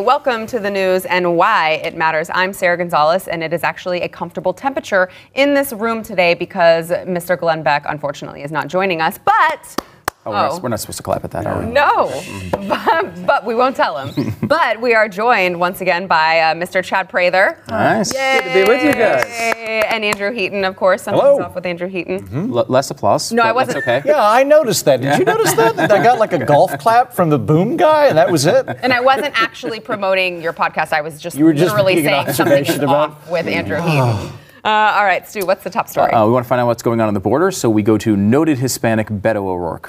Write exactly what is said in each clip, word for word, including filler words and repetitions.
and welcome to the news and why it matters. I'm Sarah Gonzalez, and it is actually a comfortable temperature in this room today because Mister Glenn Beck, unfortunately, is not joining us, but... Oh, we're, oh. Not, we're not supposed to clap at that, are we? No, but, but we won't tell him. But we are joined once again by uh, Mister Chad Prather. Nice. Yay. Good to be with you guys. And Andrew Heaton, of course. Something's Hello. off with Andrew Heaton. Mm-hmm. L- less applause. No, I wasn't. Okay. Yeah, I noticed that. Did yeah. you notice that? I got like a golf clap from the boom guy, and that was it. And I wasn't actually promoting your podcast. I was just, you were just literally saying something is about off with Andrew Heaton. Uh, all right, Stu, what's the top story? Uh, we want to find out what's going on on the border, so we go to noted Hispanic Beto O'Rourke.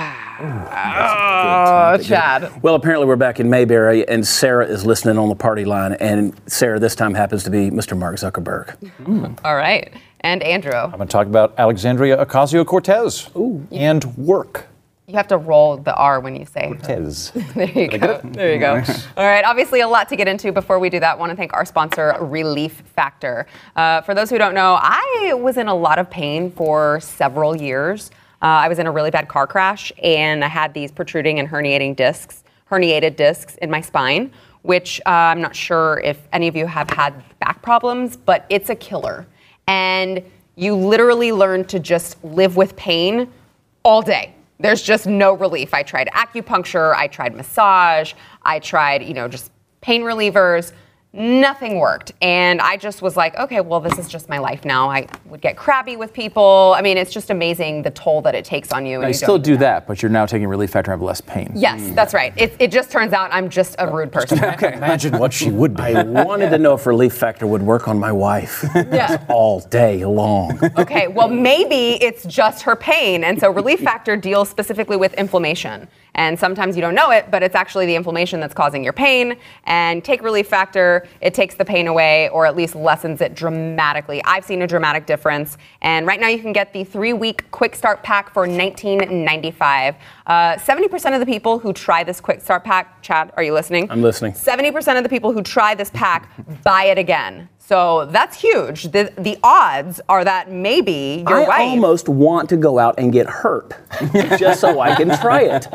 Oh, Chad. Well, apparently we're back in Mayberry, and Sarah is listening on the party line, and Sarah this time happens to be Mister Mark Zuckerberg. Mm. All right. And Andrew. I'm going to talk about Alexandria Ocasio-Cortez Ooh. and work. You have to roll the R when you say Cortez. There you go. There you go. All right. Obviously, a lot to get into. Before we do that, I want to thank our sponsor, Relief Factor. Uh, for those who don't know, I was in a lot of pain for several years. Uh, I was in a really bad car crash, and I had these protruding and herniating discs, herniated discs in my spine, which uh, I'm not sure if any of you have had back problems, but it's a killer. And you literally learn to just live with pain all day. There's just no relief. I tried acupuncture, I tried massage, I tried, you know, just pain relievers. Nothing worked. And I just was like, okay, well, this is just my life now. I would get crabby with people. I mean, it's just amazing the toll that it takes on you. Now, and you, you still do do that. that, but you're now taking Relief Factor and have less pain. Yes, mm. that's right. It, it just turns out I'm just a rude person. Okay. Imagine what she would be. I wanted to know if Relief Factor would work on my wife. Yeah. All day long. Okay, well, maybe it's just her pain. And so Relief Factor deals specifically with inflammation. And sometimes you don't know it, but it's actually the inflammation that's causing your pain. And take Relief Factor, it takes the pain away, or at least lessens it dramatically. I've seen a dramatic difference. And right now you can get the three-week Quick Start Pack for nineteen ninety-five. Uh, seventy percent of the people who try this Quick Start Pack, Chad, are you listening? I'm listening. seventy percent of the people who try this pack buy it again. So that's huge. The, the odds are that maybe your I wife... I almost want to go out and get hurt just so I can try it.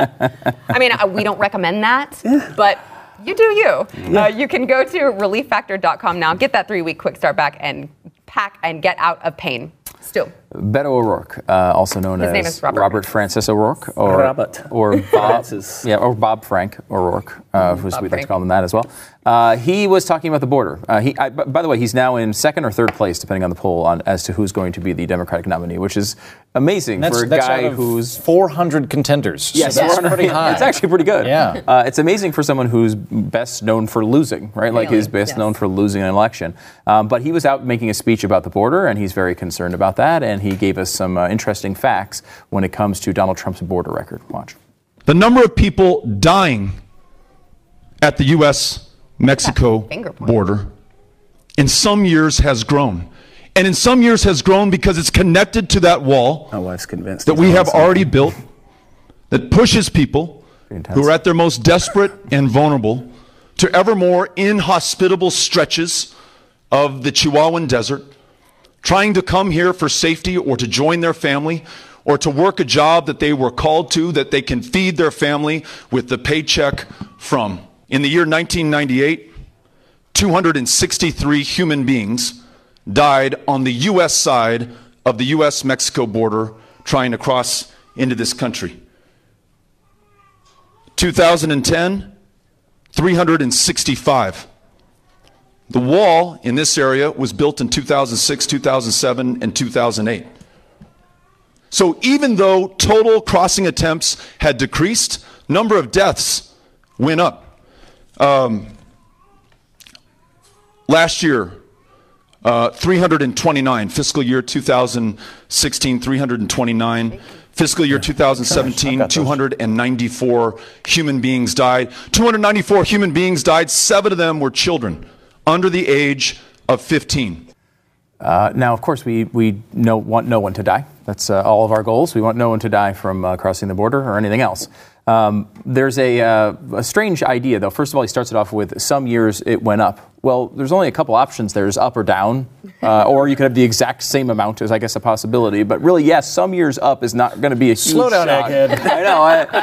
I mean, we don't recommend that, but you do you. Yeah. Uh, you can go to relief factor dot com now, get that three-week quick start back and pack and get out of pain. Stu. Beto O'Rourke, uh, also known His as name is Robert. Robert Francis O'Rourke, or Robert. or Bob, yeah, or Bob Frank O'Rourke, uh, who's we like to call him that as well. Uh, he was talking about the border. Uh, he, I, by the way, he's now in second or third place, depending on the poll, on as to who's going to be the Democratic nominee, which is amazing that's, for a that's guy out of who's four hundred contenders. Yes, so that's pretty high. It's actually pretty good. Yeah, uh, it's amazing for someone who's best known for losing, right? Like really? he's best yes. known for losing an election. Um, but he was out making a speech about the border, and he's very concerned about that. And he gave us some uh, interesting facts when it comes to Donald Trump's border record. Watch. The number of people dying at the U S Mexico border in some years has grown. And in some years has grown because it's connected to that wall My wife's convinced that we have already built that pushes people who are at their most desperate and vulnerable to ever more inhospitable stretches of the Chihuahuan Desert, trying to come here for safety or to join their family or to work a job that they were called to, that they can feed their family with the paycheck from. In the year nineteen ninety-eight, two hundred sixty-three human beings died on the U S side of the U S Mexico border trying to cross into this country. two thousand ten, three hundred sixty-five. The wall in this area was built in two thousand six, two thousand seven, and two thousand eight. So even though total crossing attempts had decreased, number of deaths went up. Um, last year, uh, three hundred twenty-nine, fiscal year two thousand sixteen, three hundred twenty-nine. Fiscal year two thousand seventeen, two hundred ninety-four human beings died. two hundred ninety-four human beings died, seven of them were children under the age of fifteen. Uh, now, of course, we, we no, want no one to die. That's uh, all of our goals. We want no one to die from uh, crossing the border or anything else. Um, there's a, uh, a strange idea, though. First of all, he starts it off with some years it went up Well, there's only a couple options. There's up or down, uh, or you could have the exact same amount as, I guess, a possibility. But really, yes, some years up is not going to be a huge Slow down, shock. egghead. I know.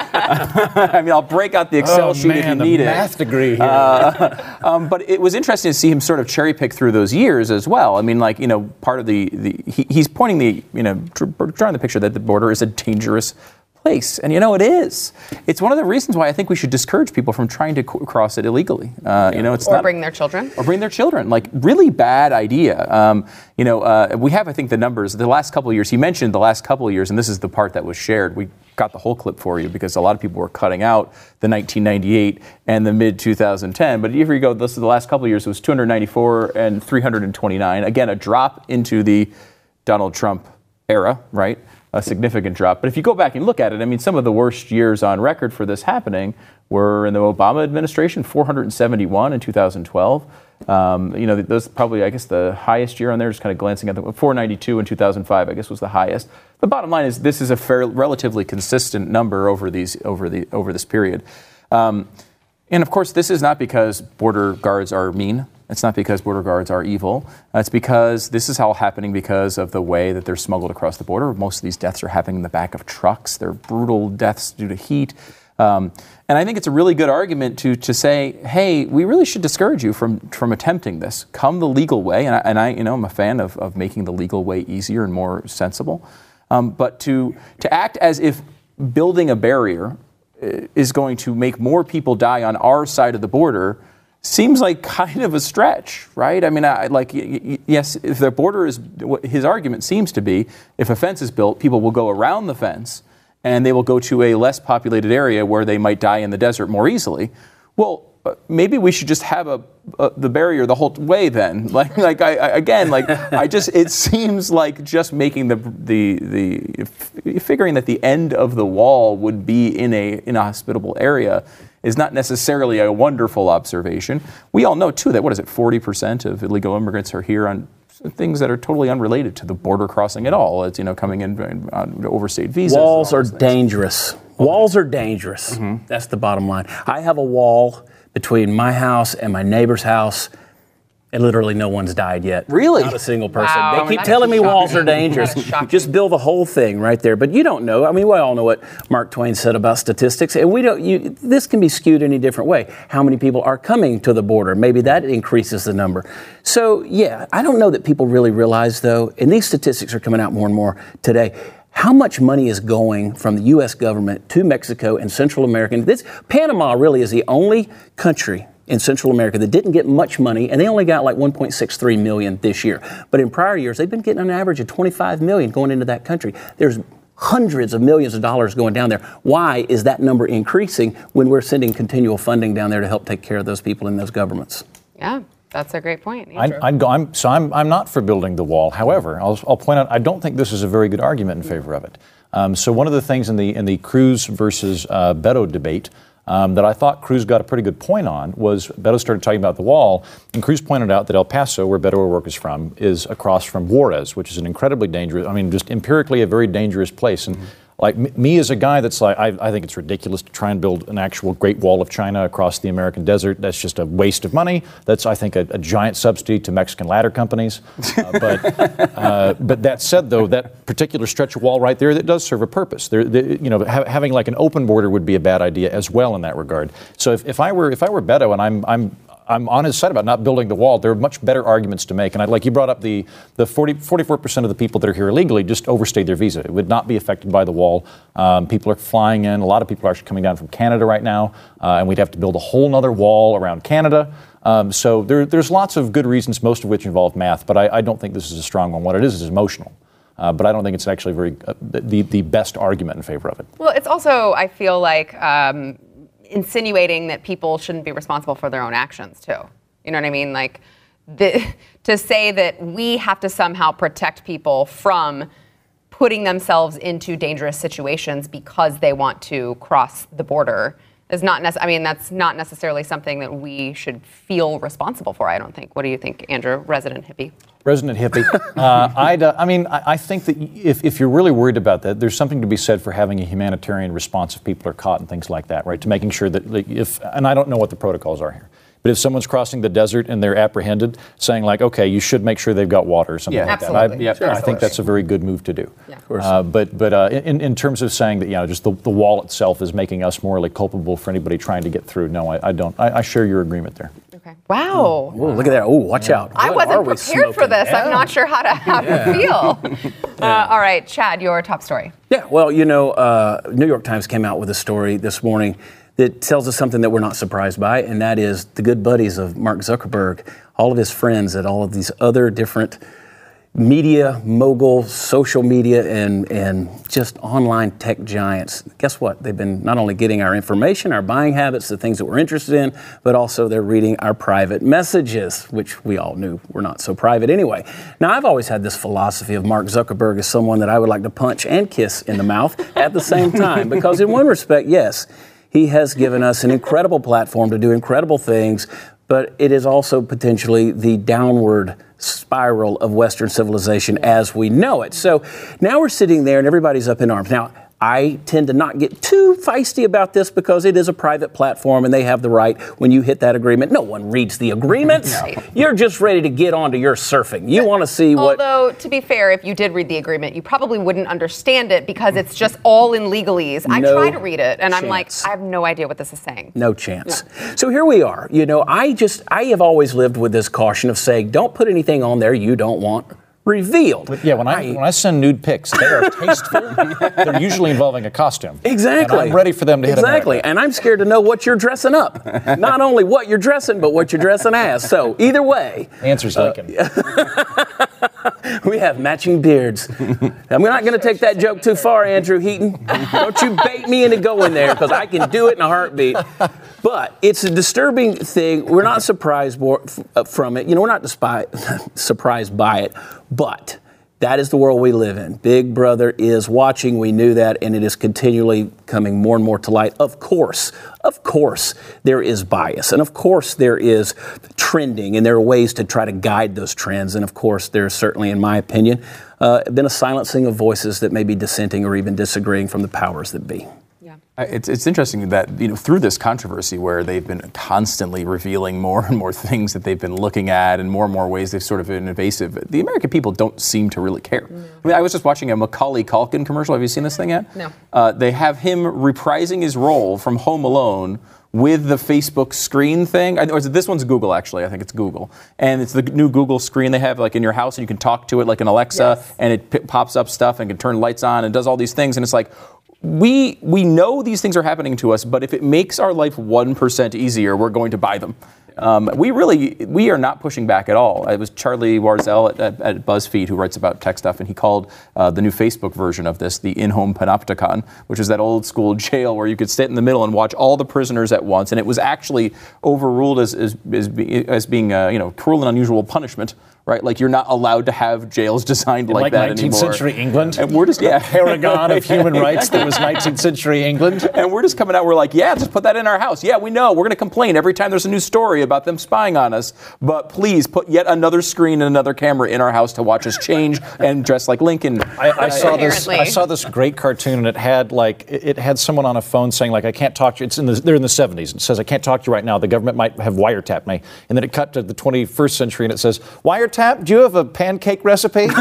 I, I mean, I'll break out the Excel oh, sheet man, if you the need math it. degree here. Uh, um, but it was interesting to see him sort of cherry pick through those years as well. I mean, like, you know, part of the, the he, he's pointing the, you know, drawing the picture that the border is a dangerous place. And you know, it is. It's one of the reasons why I think we should discourage people from trying to c- cross it illegally. Uh, you know, it's or not, bring their children. Or bring their children. Like, really bad idea. Um, you know, uh, we have, I think, the numbers. The last couple of years, he mentioned the last couple of years, and this is the part that was shared. We got the whole clip for you because a lot of people were cutting out the nineteen ninety-eight and the mid twenty ten. But here you go. This is the last couple of years. It was two hundred ninety-four and three hundred twenty-nine. Again, a drop into the Donald Trump era, right? A significant drop. But if you go back and look at it, I mean, some of the worst years on record for this happening were in the Obama administration, four hundred seventy-one in two thousand twelve. Um, you know, those probably, I guess, the highest year on there, just kind of glancing at the four ninety-two in two thousand five, I guess, was the highest. The bottom line is this is a fair, relatively consistent number over these over the over this period. Um, and of course, this is not because border guards are mean. It's not because border guards are evil. It's because this is all happening because of the way that they're smuggled across the border. Most of these deaths are happening in the back of trucks. They're brutal deaths due to heat. Um, and I think it's a really good argument to to say, hey, we really should discourage you from from attempting this. Come the legal way. And I, and I you know, I'm a fan of, of making the legal way easier and more sensible. Um, but to to act as if building a barrier is going to make more people die on our side of the border seems like kind of a stretch, right? I mean, I, like, yes, if the border is, his argument seems to be, if a fence is built, people will go around the fence and they will go to a less populated area where they might die in the desert more easily. Well, maybe we should just have a, a the barrier the whole way then. Like, like I, I again, like I just, it seems like just making the the the figuring that the end of the wall would be in a in a hospitable area is not necessarily a wonderful observation. We all know too that what is it, forty percent of illegal immigrants are here on things that are totally unrelated to the border crossing at all. It's, you know, coming in on overstayed visas. Walls are dangerous. Walls are dangerous. Mm-hmm. That's the bottom line. I have a wall between my house and my neighbor's house, and literally no one's died yet. Really? Not a single person. Wow. They keep That's telling me shocking. walls are dangerous. Just build a whole thing right there. But you don't know. I mean, we all know what Mark Twain said about statistics, and we don't. You, this can be skewed any different way. How many people are coming to the border? Maybe that increases the number. So, yeah, I don't know that people really realize, though, and these statistics are coming out more and more today, how much money is going from the U S government to Mexico and Central America. This, Panama really is the only country in Central America that didn't get much money, and they only got like one point six three million this year. But in prior years, they've been getting an average of twenty-five million going into that country. There's hundreds of millions of dollars going down there. Why is that number increasing when we're sending continual funding down there to help take care of those people in those governments? Yeah. That's a great point. I'd, I'd go, I'm, so I'm, I'm not for building the wall. However, I'll, I'll point out, I don't think this is a very good argument in favor of it. Um, so one of the things in the in the Cruz versus uh, Beto debate um, that I thought Cruz got a pretty good point on was Beto started talking about the wall, and Cruz pointed out that El Paso, where Beto O'Rourke is from, is across from Juarez, which is an incredibly dangerous, I mean, just empirically a very dangerous place. And mm-hmm. Like me, me as a guy that's like, I, I think it's ridiculous to try and build an actual Great Wall of China across the American desert. That's just a waste of money. That's, I think, a, a giant subsidy to Mexican ladder companies. Uh, but uh, but that said, though, that particular stretch of wall right there, that does serve a purpose. There, the, you know, ha- having like an open border would be a bad idea as well in that regard. So if, if I were if I were Beto and I'm I'm I'm on his side about not building the wall, there are much better arguments to make. And I, like you brought up, the, the forty, forty-four percent of the people that are here illegally just overstayed their visa. It would not be affected by the wall. Um, people are flying in. A lot of people are actually coming down from Canada right now. Uh, and we'd have to build a whole other wall around Canada. Um, so there, there's lots of good reasons, most of which involve math. But I, I don't think this is a strong one. What it is is emotional. Uh, but I don't think it's actually very uh, the, the best argument in favor of it. Well, it's also, I feel like, um, insinuating that people shouldn't be responsible for their own actions too. You know what I mean? Like, the, to say that we have to somehow protect people from putting themselves into dangerous situations because they want to cross the border is not nece- I mean, that's not necessarily something that we should feel responsible for, I don't think. What do you think, Andrew, resident hippie? Resident hippie. uh, I'd, uh, I mean, I, I think that if, if you're really worried about that, there's something to be said for having a humanitarian response if people are caught and things like that, right? To making sure that if, and I don't know what the protocols are here, But if someone's crossing the desert and they're apprehended, saying like, okay, you should make sure they've got water or something Yeah, like absolutely. that. I, Yeah, sure, I think that's a very good move to do. Yeah. Of course. Uh, but but uh, in, in terms of saying that, you know, just the, the wall itself is making us morally culpable for anybody trying to get through, no, I, I don't. I, I share your agreement there. Okay. Wow. Oh, look at that. Oh, watch out. I What are wasn't we prepared for smoking? this. I'm not sure how to how to feel. Uh, all right, Chad, your top story. Yeah, well, you know, uh, New York Times came out with a story this morning that tells us something that we're not surprised by, and that is the good buddies of Mark Zuckerberg, all of his friends at all of these other different media mogul, social media, and, and just online tech giants. Guess what? They've been not only getting our information, our buying habits, the things that we're interested in, but also they're reading our private messages, which we all knew were not so private anyway. Now, I've always had this philosophy of Mark Zuckerberg as someone that I would like to punch and kiss in the mouth at the same time, because in one respect, yes, he has given us an incredible platform to do incredible things, but it is also potentially the downward spiral of Western civilization as we know it. So now we're sitting there and everybody's up in arms. Now, I tend to not get too feisty about this because it is a private platform and they have the right, when you hit that agreement, no one reads the agreements. Right. You're just ready to get onto your surfing. You want to see what... Although, to be fair, if you did read the agreement, you probably wouldn't understand it because it's just all in legalese. I No try to read it, and I'm like, chance. I have no idea what this is saying. No chance. So here we are. You know, I just, I have always lived with this caution of saying, don't put anything on there you don't want revealed. Yeah, when I, when I send nude pics, they are tasteful. They're usually involving a costume. Exactly. And I'm ready for them to hit Exactly. America. And I'm scared to know what you're dressing up. Not only what you're dressing, but what you're dressing as. So either way. Answer's Lincoln. We have matching beards. I'm not going to take that joke too far, Andrew Heaton. Don't you bait me into going there, because I can do it in a heartbeat. But it's a disturbing thing. We're not surprised from it. You know, we're not despi- surprised by it. But that is the world we live in. Big Brother is watching. We knew that, and it is continually coming more and more to light. Of course, of course, there is bias. And of course, there is trending, and there are ways to try to guide those trends. And of course, there's certainly, in my opinion, uh, been a silencing of voices that may be dissenting or even disagreeing from the powers that be. It's, it's interesting that, you know, through this controversy where they've been constantly revealing more and more things that they've been looking at and more and more ways they've sort of been invasive, the American people don't seem to really care. No. I mean, I was just watching a Macaulay Culkin commercial. Have you seen this thing yet? No. Uh, they have him reprising his role from Home Alone with the Facebook screen thing. Or this one's Google, actually. I think it's Google. And it's the new Google screen they have like in your house, and you can talk to it like an Alexa, yes. and it p- pops up stuff and can turn lights on and does all these things. And it's like, We we know these things are happening to us, but if it makes our life one percent easier, we're going to buy them. Um, we really, we are not pushing back at all. It was Charlie Warzel at, at, at BuzzFeed who writes about tech stuff, and he called uh, the new Facebook version of this the in-home panopticon, which is that old school jail where you could sit in the middle and watch all the prisoners at once, and it was actually overruled as as, as, be, as being uh, you know, cruel and unusual punishment. Right, like you're not allowed to have jails designed like, like that nineteenth anymore. Century England, and we're just yeah, paragon of human rights that was nineteenth century England. And we're just coming out. We're like, yeah, just put that in our house. Yeah, we know. We're going to complain every time there's a new story about them spying on us. But please put yet another screen and another camera in our house to watch us change and dress like Lincoln. I, I saw this. I saw this great cartoon, and it had like it had someone on a phone saying like, I can't talk to you. It's in the they're in the seventies. It says I can't talk to you right now. The government might have wiretapped me. And then it cut to the twenty-first century, and it says, wiretap? Do you have a pancake recipe? and,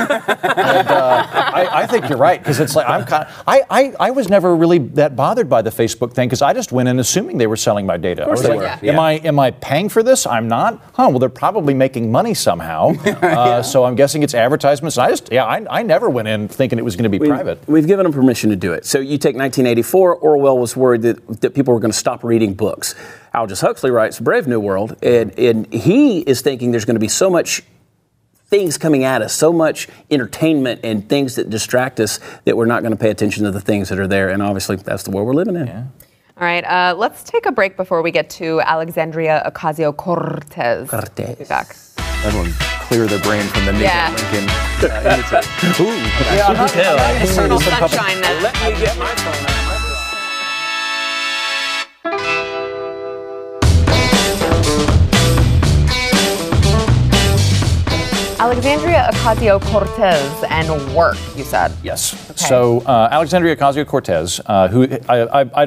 uh, I, I think you're right, because it's like I'm kind of, I, I I was never really that bothered by the Facebook thing, because I just went in assuming they were selling my data. Of course I was they like, were. Am Yeah. I am I paying for this? I'm not. Huh? Well, they're probably making money somehow. uh, yeah. So I'm guessing it's advertisements. I just yeah I, I never went in thinking it was going to be we've, private. We've given them permission to do it. So you take nineteen eighty-four. Orwell was worried that that people were going to stop reading books. Aldous Huxley writes Brave New World, and and he is thinking there's going to be so much things coming at us, so much entertainment and things that distract us that we're not going to pay attention to the things that are there. And obviously, that's the world we're living in. Yeah. All right, uh, let's take a break before we get to Alexandria Ocasio-Cortez. Cortez. Be back. Everyone clear their brain from the Nathan Yeah. Lincoln uh, imitation. Ooh. Yeah, I'm not, I'm not gonna say Eternal this in public. sunshine then. Let me get my phone out. Alexandria Ocasio-Cortez and work, you said. Yes. Okay. So uh, Alexandria Ocasio-Cortez, uh, who I, I, I don't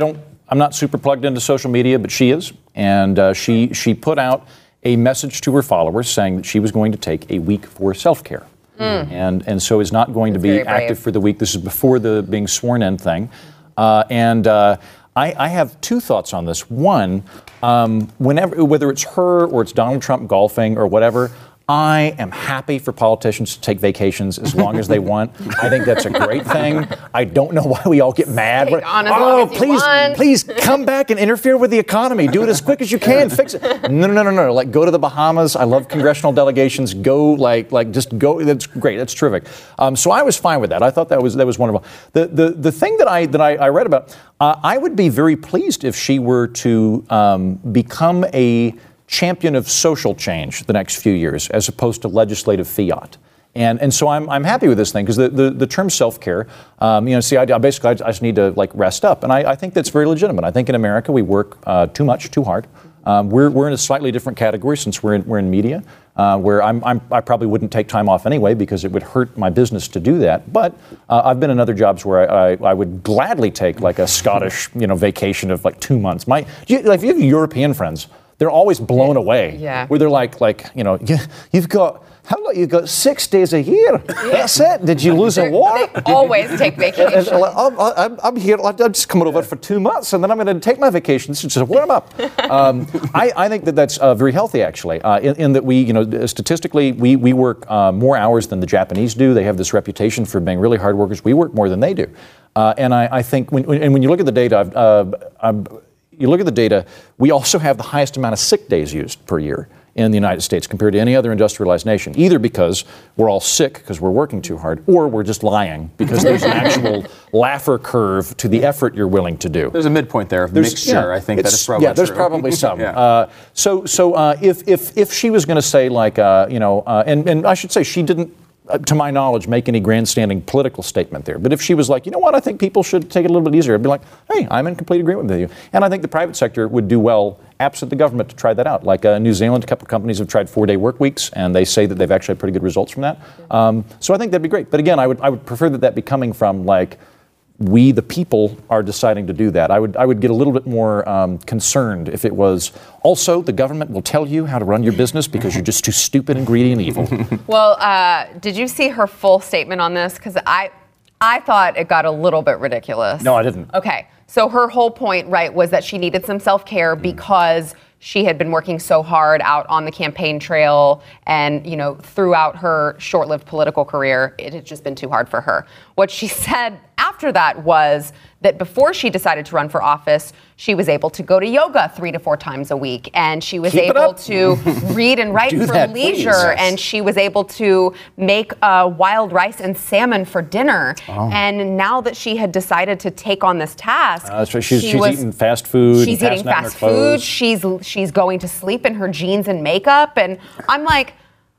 I'm not super plugged into social media, but she is. And uh, she, she put out a message to her followers saying that she was going to take a week for self-care. Mm. And, and so is not going That's to be active for the week. This is before the being sworn in thing. Uh, and uh, I, I have two thoughts on this. One, um, whenever, whether it's her or it's Donald Trump golfing or whatever, I am happy for politicians to take vacations as long as they want. I think that's a great thing. I don't know why we all get mad. Take on as oh, long as you please, want. please come back and interfere with the economy. Do it as quick as you can. Fix it. No, no, no, no, no. Like, go to the Bahamas. I love congressional delegations. Go, like, like, just go. That's great. That's terrific. Um, so I was fine with that. I thought that was that was wonderful. The the the thing that I that I, I read about, uh, I would be very pleased if she were to um, become a champion of social change the next few years, as opposed to legislative fiat. And and so I'm I'm happy with this thing, because the, the, the term self-care, um, you know, see, I, I basically I just need to like rest up, and I, I think that's very legitimate. I think in America we work uh, too much, too hard. Um, we're we're in a slightly different category since we're in, we're in media, uh, where I'm, I'm I probably wouldn't take time off anyway because it would hurt my business to do that. But uh, I've been in other jobs where I, I, I would gladly take like a Scottish you know vacation of like two months. My you, like if you have European friends, they're always blown away. Yeah. Where they're like, like you know, you, you've got, how long, you've got six days a year. That's it. Did you lose a war? They always take vacation. And, like, I'm, I'm, I'm here, I'm just coming over for two months, and then I'm going to take my vacation. This is just a warm up. Um, I, I think that that's uh, very healthy, actually, uh, in, in that we, you know, statistically, we, we work uh, more hours than the Japanese do. They have this reputation for being really hard workers. We work more than they do. Uh, and I, I think, when, when, and when you look at the data, I've, uh, I'm, you look at the data, we also have the highest amount of sick days used per year in the United States compared to any other industrialized nation, either because we're all sick because we're working too hard, or we're just lying because there's an actual Laffer curve to the effort you're willing to do. There's a midpoint there of There's, mixture. yeah, I think that is probably Yeah, there's true. probably some. yeah. uh, so so uh, if, if, if she was going to say, like, uh, you know, uh, and, and I should say she didn't, Uh, to my knowledge, make any grandstanding political statement there. But if she was like, you know what, I think people should take it a little bit easier, I'd be like, hey, I'm in complete agreement with you. And I think the private sector would do well, absent the government, to try that out. Like uh, New Zealand, a couple of companies have tried four-day work weeks, and they say that they've actually had pretty good results from that. Um, so I think that'd be great. But again, I would I would prefer that that be coming from, like, we, the people, are deciding to do that. I would I would get a little bit more um, concerned if it was, also, the government will tell you how to run your business because you're just too stupid and greedy and evil. Well, uh, did you see her full statement on this? Because I, I thought it got a little bit ridiculous. No, I didn't. Okay, so her whole point, right, was that she needed some self-care because she had been working so hard out on the campaign trail, and, you know, throughout her short-lived political career, it had just been too hard for her. What she said after that was that before she decided to run for office, she was able to go to yoga three to four times a week, and she was Keep it able up. to read and write Do for that, leisure, please. and she was able to make uh, wild rice and salmon for dinner. Oh. And now that she had decided to take on this task, Uh, that's right. She's, she she's was, eating fast food. She's and eating passing out in her fast food. clothes. She's she's going to sleep in her jeans and makeup, and I'm like,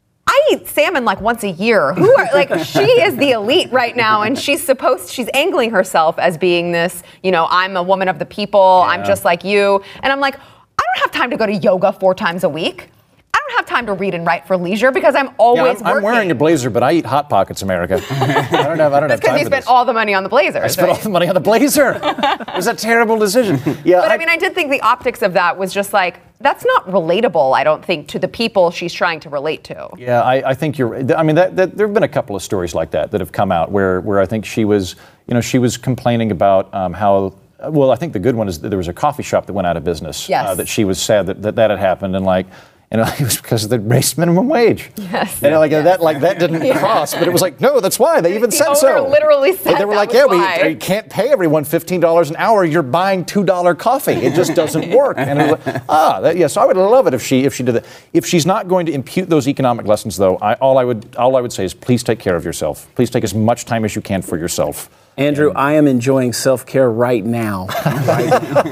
I eat salmon like once a year. Who are like she is the elite right now, and she's supposed she's angling herself as being this, you know, I'm a woman of the people. Yeah. I'm just like you, and I'm like, I don't have time to go to yoga four times a week. I don't have time to read and write for leisure because I'm always Yeah, I'm, I'm working. wearing a blazer, but I eat Hot Pockets, America. I don't have, I don't have That's because time you for spent this. all the money on the blazers. I spent right? all the money on the blazer. It was a terrible decision. Yeah, But I mean, I did think the optics of that was just like, that's not relatable, I don't think, to the people she's trying to relate to. Yeah, I, I think you're. I mean, that, that, there have been a couple of stories like that that have come out where, where I think she was, you know, she was complaining about um, how. Well, I think the good one is that there was a coffee shop that went out of business. Yes. Uh, that she was sad that, that that had happened, and like. And it was because of the raised minimum wage. Yes. And like Yes. that, like that didn't Yeah. cross, but it was like, no, that's why they even The said owner so. literally said They were that like, was yeah, why. we, we can't pay everyone fifteen dollars an hour. You're buying two dollar coffee. It just doesn't work. And it was like, ah, that, yeah. So I would love it if she if she did that. If she's not going to impute those economic lessons, though, I, all I would all I would say is please take care of yourself. Please take as much time as you can for yourself. Andrew, I am enjoying self-care right now. Right?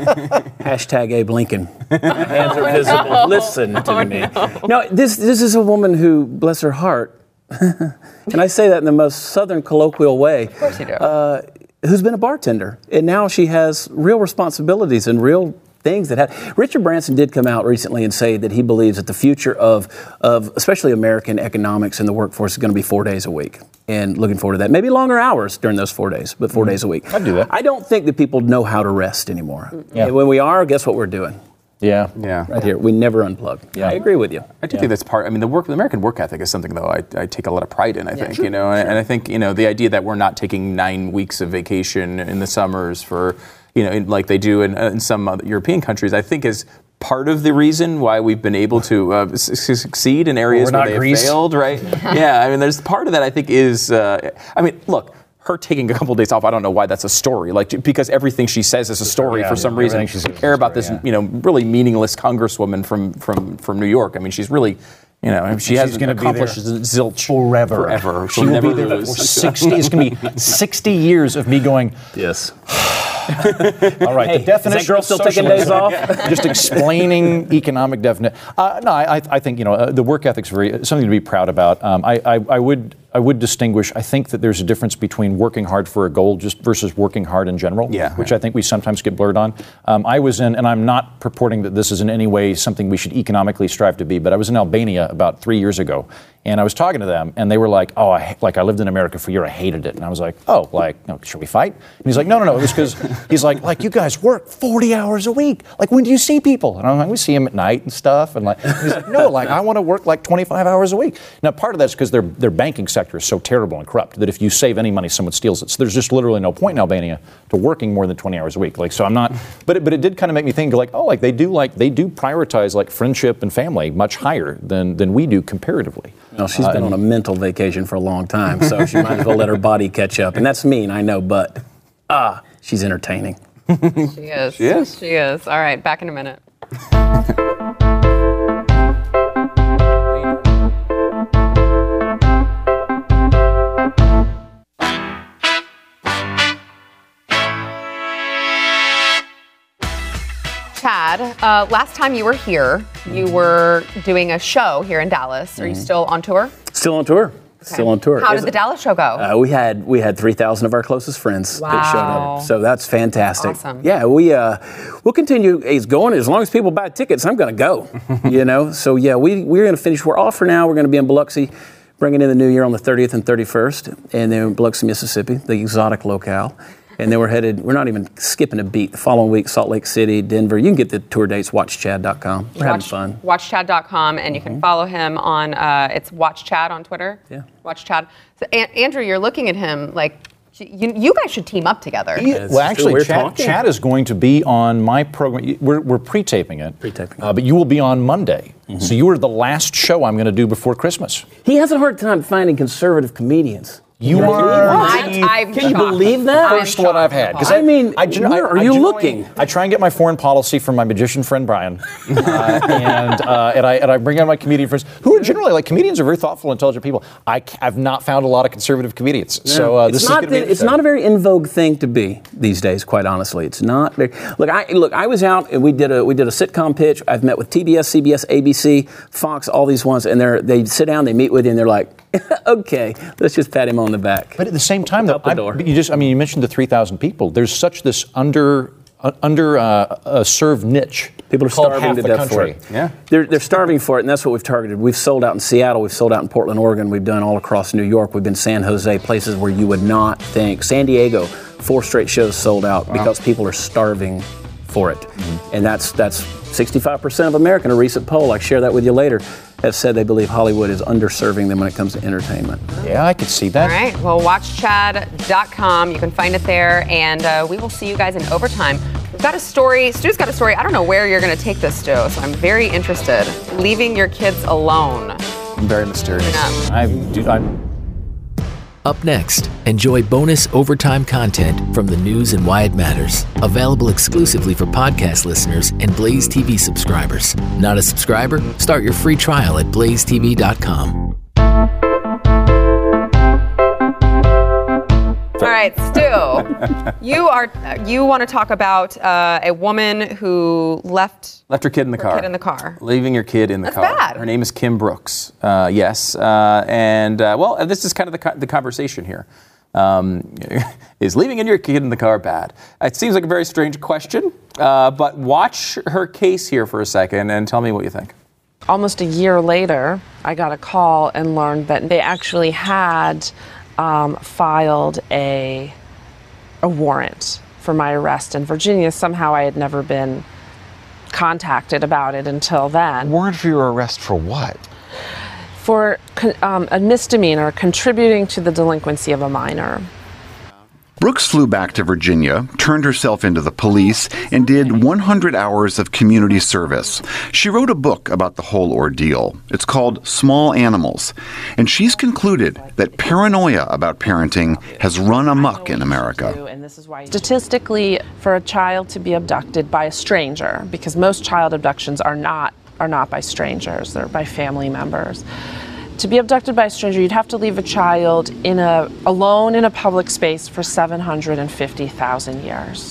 Hashtag Abe Lincoln. Hands are visible. Listen to Oh, me. no. No, this this is a woman who, bless her heart, and I say that in the most southern colloquial way. Of course you do. Uh, who's been a bartender, and now she has real responsibilities and real things that happen. Richard Branson did come out recently and say that he believes that the future of, of especially American economics and the workforce is going to be four days a week. And looking forward to that. Maybe longer hours during those four days, but four mm-hmm. days a week. I'd do that. I don't think that people know how to rest anymore. Yeah. And when we are, guess what we're doing? Yeah. Yeah. Right here. We never unplug. Yeah. I agree with you. I do yeah. think that's part, I mean, the work, the American work ethic is something, though, I, I take a lot of pride in, I yeah, think, sure, you know, sure. and, and I think, you know, the idea that we're not taking nine weeks of vacation in the summers for, you know, in, like they do in, in some other European countries, I think is part of the reason why we've been able to uh, su- succeed in areas well, where they Greece. have failed, right? yeah, I mean, there's part of that I think is, uh, I mean, look, her taking a couple of days off, I don't know why that's a story. Like, because everything she says is a story yeah, for some reason. I care about this, yeah. you know, really meaningless congresswoman from, from, from New York. I mean, she's really, you know, she has accomplished zilch forever. Forever. She'll she will never be there lose. For sixty. It's going to be sixty years of me going. Yes. All right. Hey, the definition is that girl of still taking days off? Just explaining economic definition. Uh, no, I, I think you know uh, the work ethic's very something to be proud about. Um, I, I, I would. I would distinguish, I think that there's a difference between working hard for a goal just versus working hard in general, yeah, which yeah. I think we sometimes get blurred on. Um, I was in, and I'm not purporting that this is in any way something we should economically strive to be, but I was in Albania about three years ago, and I was talking to them, and they were like, oh, I, like I lived in America for a year, I hated it. And I was like, oh, like, no, should we fight? And he's like, no, no, no, it was because, he's like, like, you guys work forty hours a week. Like, when do you see people? And I'm like, we see them at night and stuff. And like, he's like, no, like, I want to work like twenty-five hours a week. Now, part of that's because their, their banking sector is so terrible and corrupt that if you save any money, someone steals it. So there's just literally no point in Albania to working more than twenty hours a week. Like, so I'm not, but it, but it did kind of make me think like, oh, like they do like, they do prioritize like friendship and family much higher than, than we do comparatively. No, she's uh, been on a mental vacation for a long time, so she might as well let her body catch up. And that's mean, I know, but ah, she's entertaining. She is. She is. She is. All right, back in a minute. Chad, uh, last time you were here, you were doing a show here in Dallas. Are mm-hmm. you still on tour? Still on tour. Okay. Still on tour. How did the Dallas show go? Uh, we had we had three thousand of our closest friends wow. that showed up. So that's fantastic. Awesome. Yeah, we uh, we'll continue. It's going as long as people buy tickets. I'm going to go. you know. So yeah, we we're going to finish. We're off for now. We're going to be in Biloxi, bringing in the new year on the thirtieth and thirty-first, and then Biloxi, Mississippi, the exotic locale. And then we're headed, we're not even skipping a beat. The following week, Salt Lake City, Denver. You can get the tour dates, watch chad dot com. We're Watch, having fun. watch chad dot com, and you can mm-hmm. follow him on, uh, it's WatchChad on Twitter. Yeah. WatchChad. So, a- Andrew, you're looking at him like, you, you guys should team up together. Yeah, well, actually, Chad, Chad is going to be on my program. We're, we're pre-taping it. Pre-taping. Uh, but you will be on Monday. Mm-hmm. So you are the last show I'm going to do before Christmas. He has a hard time finding conservative comedians. You are. I'm, I'm Can shocked. you believe that? First one I've had. I mean, I, where are I, you I looking? I try and get my foreign policy from my magician friend Brian, uh, and uh, and I and I bring in my comedian friends who are generally like comedians are very thoughtful, intelligent people. I have not found a lot of conservative comedians, no. so uh, this it's is not. The, it's not a very in vogue thing to be these days. Quite honestly, it's not. Very, look, I look. I was out and we did a we did a sitcom pitch. I've met with T B S, C B S, A B C, Fox, all these ones, and they they sit down, they meet with you, and they're like, okay, let's just pat him on the back. But at the same time, though, the door. I, you just, I mean, you mentioned the three thousand people. There's such this under, uh, under uh, uh, served niche. People are starving to death country. for it. Yeah. They're, they're starving for it, and that's what we've targeted. We've sold out in Seattle. We've sold out in Portland, Oregon. We've done all across New York. We've been San Jose, places where you would not think. San Diego, four straight shows sold out wow. because people are starving for it. Mm-hmm. And that's that's sixty-five percent of America in a recent poll, I share that with you later, have said they believe Hollywood is underserving them when it comes to entertainment. Yeah, I could see that. All right, well, watch chad dot com. You can find it there, and uh, we will see you guys in overtime. We've got a story. Stu's got a story. I don't know where you're going to take this, Stu, so I'm very interested. Leaving your kids alone. Very mysterious. Yeah. I, dude, I'm... Up next, enjoy bonus overtime content from the news and why it matters. Available exclusively for podcast listeners and Blaze T V subscribers. Not a subscriber? Start your free trial at blaze t v dot com. All right, Stu, you are you want to talk about uh, a woman who left left her kid in the her car. Kid in the car. Leaving your kid in the That's car. Bad. Her name is Kim Brooks. Uh, yes, uh, and uh, well, this is kind of the the conversation here. Um, is leaving in your kid in the car bad? It seems like a very strange question Uh, but watch her case here for a second and tell me what you think. Almost a year later, I got a call and learned that they actually had um, filed a, a warrant for my arrest in Virginia. Somehow I had never been contacted about it until then. Warrant for your arrest for what? For um, a misdemeanor, contributing to the delinquency of a minor. Brooks flew back to Virginia, turned herself into the police, and did one hundred hours of community service. She wrote a book about the whole ordeal. It's called Small Animals. And she's concluded that paranoia about parenting has run amok in America. Statistically, for a child to be abducted by a stranger, because most child abductions are not are not by strangers, they're by family members. To be abducted by a stranger, you'd have to leave a child in a alone in a public space for seven hundred fifty thousand years.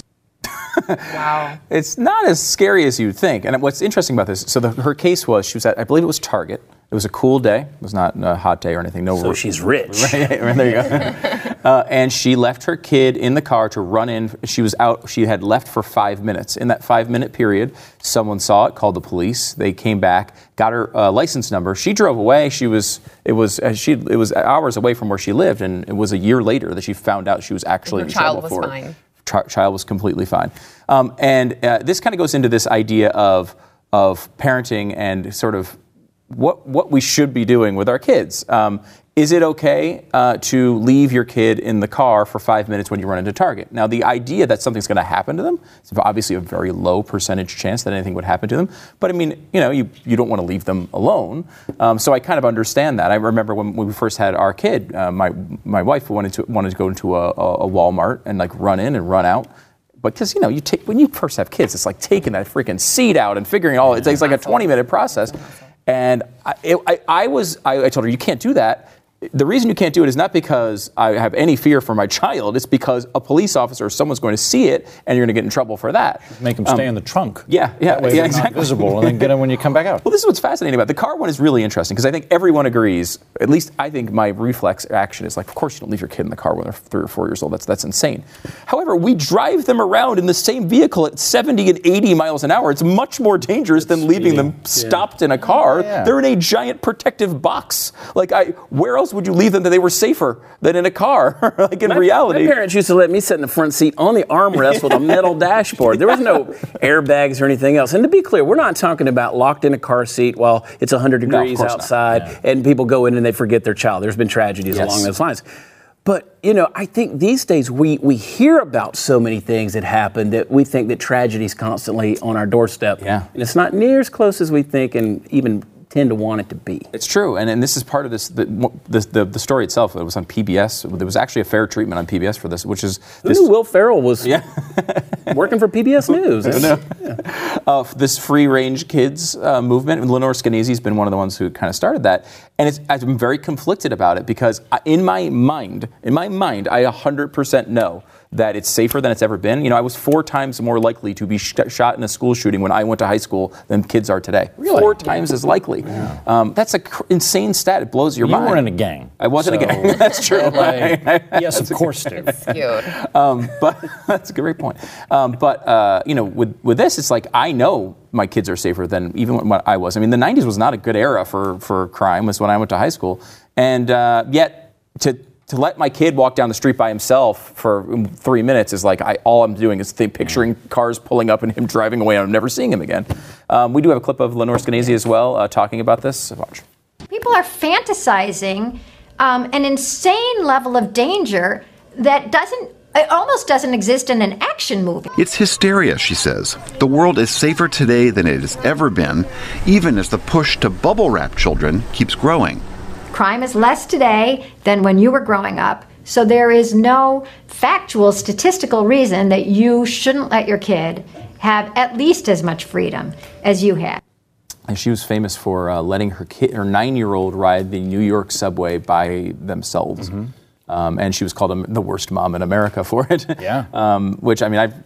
Wow. It's not as scary as you'd think. And what's interesting about this, so the, her case was, she was at, I believe it was Target. It was a cool day. It was not a hot day or anything. No. So she's rich. Right, right, there you go. uh, and she left her kid in the car to run in. She was out. She had left for five minutes. In that five-minute period, someone saw it, called the police. They came back, got her uh, license number. She drove away. She was. It was. Uh, she. It was hours away from where she lived, and it was a year later that she found out she was actually her in child trouble was for it. fine. Ch- child was completely fine. Um, and uh, this kind of goes into this idea of of parenting and sort of what what we should be doing with our kids. Um, is it okay uh, to leave your kid in the car for five minutes when you run into Target? Now, the idea that something's going to happen to them, it's obviously a very low percentage chance that anything would happen to them. But I mean, you know, you, you don't want to leave them alone. Um, so I kind of understand that. I remember when, when we first had our kid, uh, my my wife wanted to wanted to go into a, a Walmart and like run in and run out. Because, you know, you take when you first have kids, it's like taking that freaking seat out and figuring it all. It takes like a twenty minute process. And I, it, I, I was, I, I told her, you can't do that. The reason you can't do it is not because I have any fear for my child. It's because a police officer or someone's going to see it, and you're going to get in trouble for that. Make them stay um, in the trunk. Yeah, yeah, that way yeah, they're exactly. not visible, and then get them when you come back out. Well, this is what's fascinating about it. The car one is really interesting because I think everyone agrees. At least I think my reflex action is like, of course you don't leave your kid in the car when they're three or four years old. That's that's insane. However, we drive them around in the same vehicle at seventy and eighty miles an hour. It's much more dangerous than leaving them stopped in a car. Yeah. They're in a giant protective box. Like, I, where else would you leave them that they were safer than in a car? Like in my, reality. My parents used to let me sit in the front seat on the armrest with a metal dashboard. There was no airbags or anything else. And to be clear, we're not talking about locked in a car seat while it's one hundred degrees no, outside yeah. and people go in and they forget their child. There's been tragedies yes. along those lines. But, you know, I think these days we, we hear about so many things that happen that we think that tragedy's constantly on our doorstep. Yeah. And it's not near as close as we think and even tend to want it to be. It's true, and, and this is part of this. The, the the the story itself. It was on P B S. There was actually a fair treatment on P B S for this, which is Who this. knew Will Ferrell was Yeah. working for P B S News? No. uh, this free range kids uh, movement. And Lenore Skenazy has been one of the ones who kind of started that, and it's, I'm very conflicted about it because I, in my mind, in my mind, I one hundred percent know that it's safer than it's ever been. You know, I was four times more likely to be sh- shot in a school shooting when I went to high school than kids are today. Really? Four times as likely. Yeah. Um, that's an cr- insane stat. It blows your you mind. You weren't in a gang. I wasn't so a gang. That's true. Like, yes, of course, Stu. Cute. Um, but that's a great point. Um, but uh, you know, with with this, it's like I know my kids are safer than even what I was. I mean, the nineties was not a good era for for crime. Was when I went to high school, and uh, yet to. To let my kid walk down the street by himself for three minutes is like I, all I'm doing is think, picturing cars pulling up and him driving away, and I'm never seeing him again. Um, we do have a clip of Lenore Skenazy as well uh, talking about this. Watch. People are fantasizing um, an insane level of danger that doesn't, it almost doesn't exist in an action movie. It's hysteria, she says. The world is safer today than it has ever been, even as the push to bubble wrap children keeps growing. Crime is less today than when you were growing up, so there is no factual, statistical reason that you shouldn't let your kid have at least as much freedom as you had. And she was famous for uh, letting her kid, her nine-year-old ride the New York subway by themselves. Mm-hmm. Um, and she was called a, the worst mom in America for it. Yeah. um, which, I mean, I've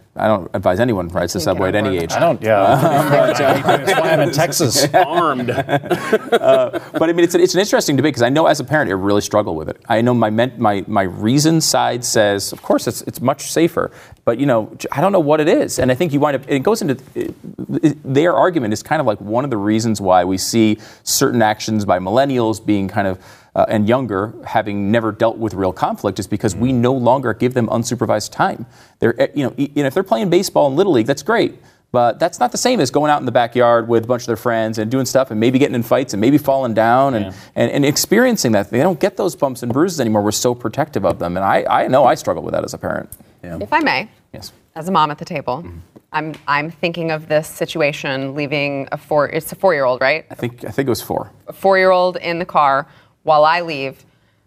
I don't advise anyone rides the subway at any age. I don't, yeah. Uh, but, uh, that's why I'm in Texas. Armed. uh, but I mean, it's, a, it's an interesting debate because I know as a parent, I really struggle with it. I know my men, my my reason side says, of course, it's it's much safer. But, you know, I don't know what it is. And I think you wind up, it goes into, it, it, their argument is kind of like one of the reasons why we see certain actions by millennials being kind of, uh, and younger, having never dealt with real conflict, is because we no longer give them unsupervised time. They're, you know, and if they're playing baseball in Little League, that's great. But that's not the same as going out in the backyard with a bunch of their friends and doing stuff and maybe getting in fights and maybe falling down and, yeah. and, and experiencing that. They don't get those bumps and bruises anymore. We're so protective of them. And I, I know I struggle with that as a parent. Yeah. If I may, yes. as a mom at the table, mm-hmm. I'm I'm thinking of this situation leaving a four, it's a four-year-old, right? I think I think it was four. A four-year-old in the car while I leave.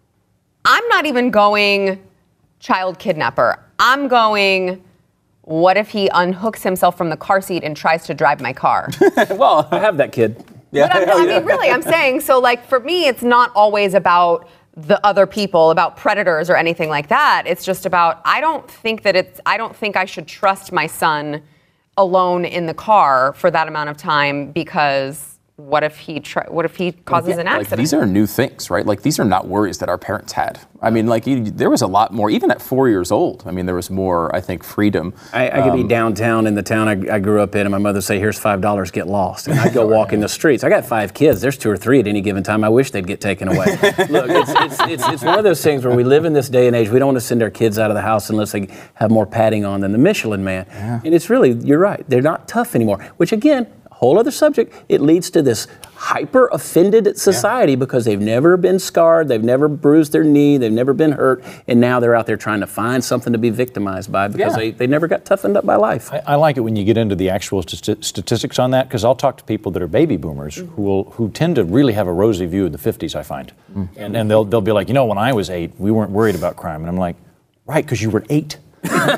I'm not even going child kidnapper. I'm going... What if he unhooks himself from the car seat and tries to drive my car? Well, I have that kid. Yeah. But I mean, really, I'm saying, so like for me, it's not always about the other people, about predators or anything like that. It's just about, I don't think that it's, I don't think I should trust my son alone in the car for that amount of time because what if he try, what if he causes like, yeah, an accident? Like, these are new things, right? Like these are not worries that our parents had. I mean, like you, there was a lot more, even at four years old. I mean, there was more, I think, freedom. I, I could um, be downtown in the town I, I grew up in, and my mother would say, "Here's five dollars, get lost," and I'd go walk in the streets. I got five kids. There's two or three at any given time. I wish they'd get taken away. Look, it's, it's, it's, it's one of those things where we live in this day and age. We don't want to send our kids out of the house unless they have more padding on than the Michelin Man. Yeah. And it's really, you're right. They're not tough anymore. Which again, whole other subject. It leads to this hyper offended society yeah. because they've never been scarred, they've never bruised their knee, they've never been hurt, and now they're out there trying to find something to be victimized by because yeah. they, they never got toughened up by life. I, I like it when you get into the actual st- statistics on that because I'll talk to people that are baby boomers mm-hmm. who will, who tend to really have a rosy view of the fifties, I find. Mm-hmm. And, and they'll, they'll be like, you know, when I was eight, we weren't worried about crime. And I'm like, right, because you were eight. like,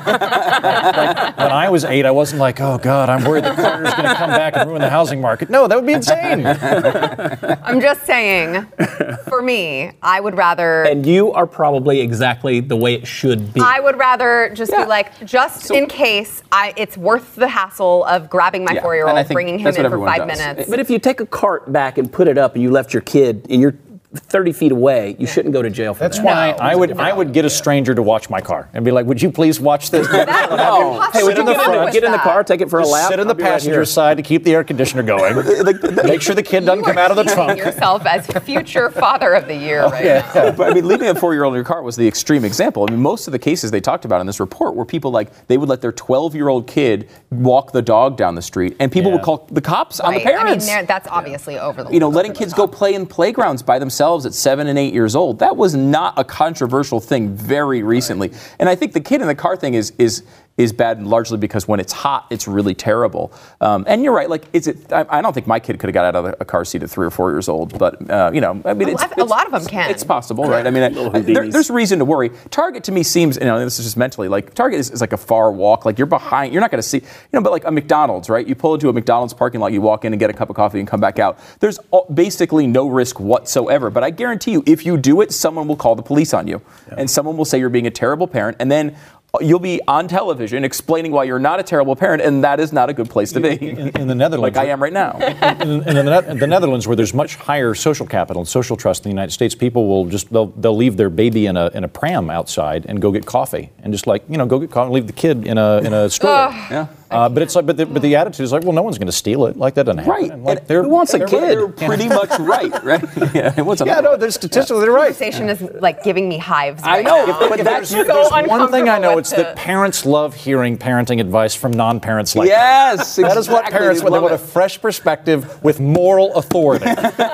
like when I was eight, I wasn't like, oh God, I'm worried that Carter's going to come back and ruin the housing market. No, that would be insane. I'm just saying, for me, I would rather. And you are probably exactly the way it should be. I would rather just yeah. be like, just so, in case, I, it's worth the hassle of grabbing my yeah, four-year-old, bringing him in for five does. minutes. But if you take a cart back and put it up, and you left your kid in your thirty feet away, you shouldn't go to jail for That's that. That's why no, I would I would get a stranger to watch my car and be like, would you please watch this? That, no. Hey, would you get, in, get in the car, take it for Just a lap? Sit in the passenger right side to keep the air conditioner going. Make sure the kid doesn't come out of the trunk. Yourself as future father of the year oh, right yeah. now. But I mean, leaving a four-year-old in your car was the extreme example. I mean, most of the cases they talked about in this report were people like, they would let their twelve-year-old kid walk the dog down the street, and people yeah. would call the cops right. on the parents. I mean, that's obviously yeah. over the You know, letting kids go play in playgrounds by themselves at seven and eight years old. That was not a controversial thing very recently. Right. And I think the kid in the car thing is is is bad largely because when it's hot, it's really terrible. Um, and you're right. Like, is it? I, I don't think my kid could have got out of a car seat at three or four years old. But uh, you know, I mean, it's, a, it's, a lot of them can. It's possible, right? I mean, I, there, there's reason to worry. Target to me seems, you know, this is just mentally like Target is, is like a far walk. Like you're behind. You're not going to see, you know, but like a McDonald's, right? You pull into a McDonald's parking lot, you walk in and get a cup of coffee and come back out. There's basically no risk whatsoever. But I guarantee you, if you do it, someone will call the police on you, yeah. and someone will say you're being a terrible parent, and then you'll be on television explaining why you're not a terrible parent, and that is not a good place to be. In, in the Netherlands, like I am right now. In, in, in, the, in the Netherlands, where there's much higher social capital and social trust in the United States, people will just they'll they'll leave their baby in a in a pram outside and go get coffee, and just like you know go get coffee, leave the kid in a in a stroller. yeah. Uh, but it's like, but the, but the attitude is like, well, no one's going to steal it. Like that doesn't happen. Right. And like, and who wants a kid? They're pretty much right, right? Yeah. It was yeah. No, they're statistically yeah. right. The conversation is like giving me hives. I right know, now. but that's so there's one thing I know. It's it. that parents love hearing parenting advice from non-parents like yes, that. That is what parents want. They want a fresh perspective with moral authority.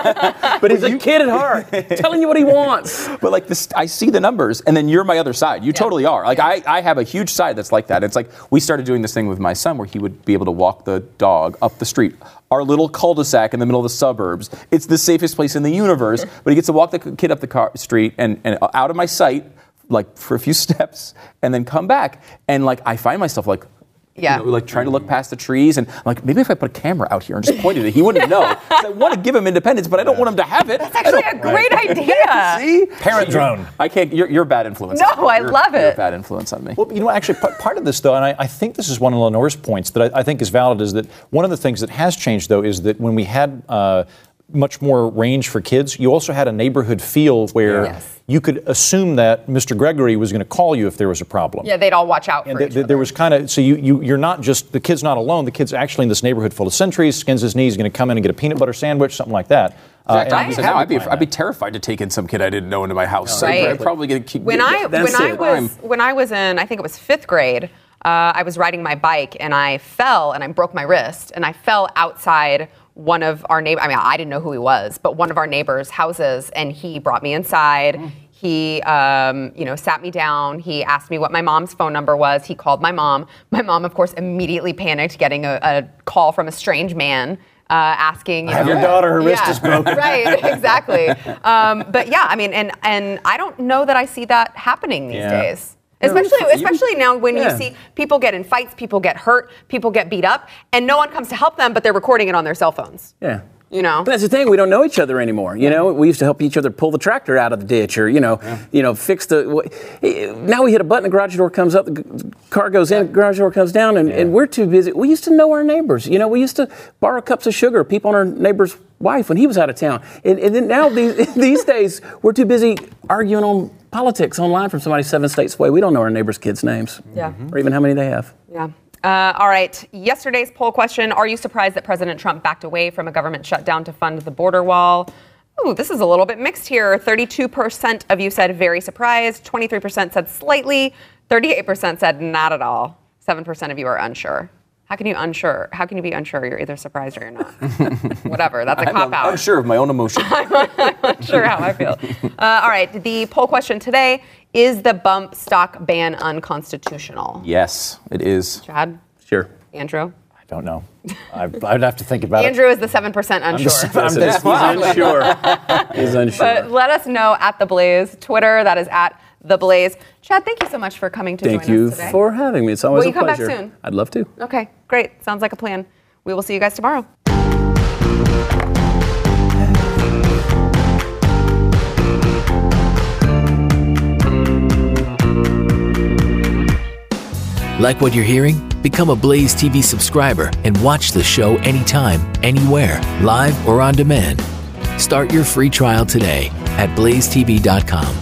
But he's a kid at heart, telling you what he wants. But like this, I see the numbers, and then you're my other side. You yeah. totally are. Like I, I have a huge side that's like that. It's like we started doing this thing with my son where he would be able to walk the dog up the street. Our little cul-de-sac in the middle of the suburbs. It's the safest place in the universe, but he gets to walk the kid up the car, street and, and out of my sight, like for a few steps, and then come back. And like I find myself like, Yeah. You know, like trying to look past the trees. And I'm like, maybe if I put a camera out here and just pointed it, he wouldn't know. I want to give him independence, but I don't want him to have it. That's actually a great idea. See? Parent drone. I can't, you're, you're a bad influence. No, I you're, love it. You're a bad influence on me. Well, you know, actually, p- part of this, though, and I, I think this is one of Lenore's points that I, I think is valid, is that one of the things that has changed, though, is that when we had uh, much more range for kids, you also had a neighborhood feel where yes. you could assume that Mister Gregory was going to call you if there was a problem. Yeah, they'd all watch out and for th- each th- other. There was kind of, so you, you, you're not just, the kid's not alone, the kid's actually in this neighborhood full of sentries, skins his knees, going to come in and get a peanut butter sandwich, something like that. Uh, and right. now, I'd be I'd be terrified to take in some kid I didn't know into my house. Right. So I'd probably get keep. When I that's when I it. was when I was in I think it was fifth grade, uh, I was riding my bike and I fell and I broke my wrist and I fell outside one of our neighbor. I mean, I didn't know who he was, but one of our neighbors' houses, and he brought me inside. Mm. He, um, you know, sat me down. He asked me what my mom's phone number was. He called my mom. My mom, of course, immediately panicked, getting a, a call from a strange man. Uh, asking, you I have know, your daughter, her wrist yeah, is broken. Right, exactly. Um, but yeah, I mean, and and I don't know that I see that happening these Yeah. days. Especially, you- especially now when yeah. you see people get in fights, people get hurt, people get beat up, and no one comes to help them, but they're recording it on their cell phones. Yeah. You know, But that's the thing. We don't know each other anymore. You know, we used to help each other pull the tractor out of the ditch, or you know, you know, fix the. Now we hit a button, the garage door comes up, the g- car goes in, the garage door comes down, and, and we're too busy. We used to know our neighbors. You know, we used to borrow cups of sugar, peep on our neighbor's wife when he was out of town, and, and then now these these days we're too busy arguing on politics online from somebody seven states away. We don't know our neighbors' kids' names, Yeah. or even how many they have. Yeah. Uh, all right. Yesterday's poll question: are you surprised that President Trump backed away from a government shutdown to fund the border wall? Ooh, this is a little bit mixed here. thirty-two percent of you said very surprised. twenty-three percent said slightly. thirty-eight percent said not at all. seven percent of you are unsure. How can you unsure? How can you be unsure? You're either surprised or you're not. Whatever. That's a I'm cop out. unsure of my own emotion. I'm not sure how I feel. Uh, all right. The poll question today: is the bump stock ban unconstitutional? Yes, it is. Chad? Sure. Andrew? I don't know. I, I'd have to think about Andrew is the seven percent unsure. I'm the, I'm the, He's unsure. He's unsure. But let us know at The Blaze. Twitter, that is at The Blaze. Chad, thank you so much for coming to Thank join you us today. for having me. It's always Will a you come back pleasure. soon? I'd love to. Okay, great. Sounds like a plan. We will see you guys tomorrow. Like what you're hearing? Become a Blaze T V subscriber and watch the show anytime, anywhere, live or on demand. Start your free trial today at blaze t v dot com.